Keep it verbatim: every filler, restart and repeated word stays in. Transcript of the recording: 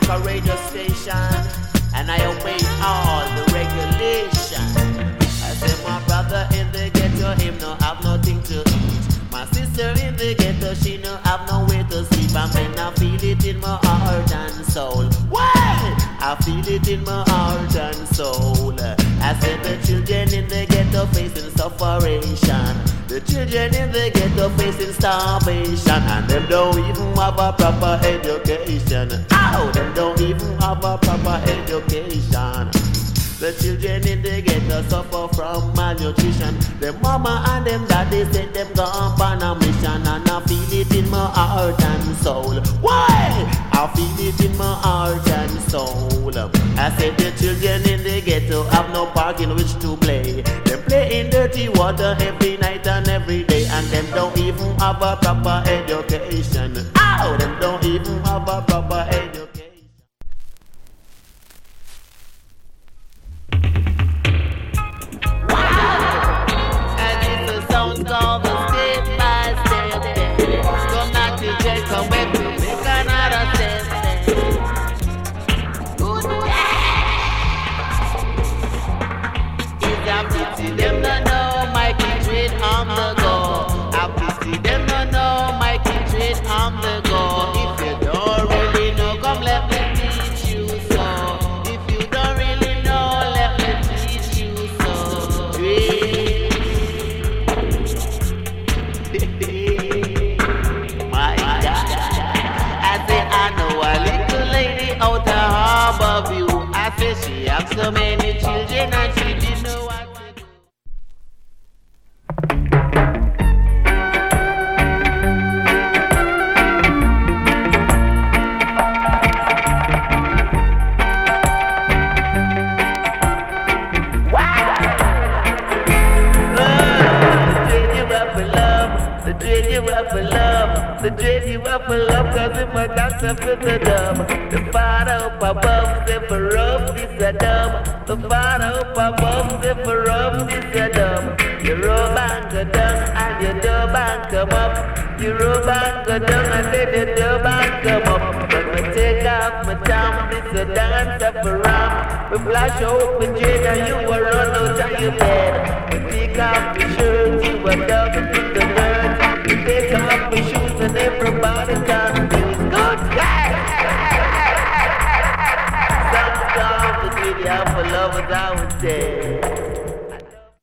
a radio station, and I obey all the regulation. I say my brother in the ghetto, him no have nothing to eat. My sister in the ghetto, she no have nowhere to sleep. I mean, I feel it in my heart and soul. Why? I feel it in my heart and soul. I said the children in the ghetto facing sufferation. The children in the ghetto facing starvation. And them don't even have a proper education. Ow! Them don't even have a proper education. The children in the ghetto suffer from malnutrition. Them mama and them daddy said them gone on a mission. And I feel it in my heart and soul. Why? I feel it in my heart and soul. I said the children in the ghetto have no park in which to play. They play in dirty water every night and every day. And them don't even have a proper education. Ow! Them don't even have a proper education. All the step by step. Come not to jail, come back to make another step. Good If I pity them, no know Mikey trade on the go. I pity them, no know Mikey trade on the go. If you don't really know, come let me teach you so. If you don't really know, let me teach you so. Trade. My God, I say I know a little lady out the harbor view. I say she have so many children and she didn't know what to do. The dread you up for love, the dread you up for love, cause if my doctor for the dumb. The father up above, say for rough, this a dumb. The father up above, say for rough, this a dumb. You rub and go down, and you dub and come up. You rub and go down, and then you dub and come up. When we take off my time, this a dance up around. We flash open dread, and you will run out of your bed.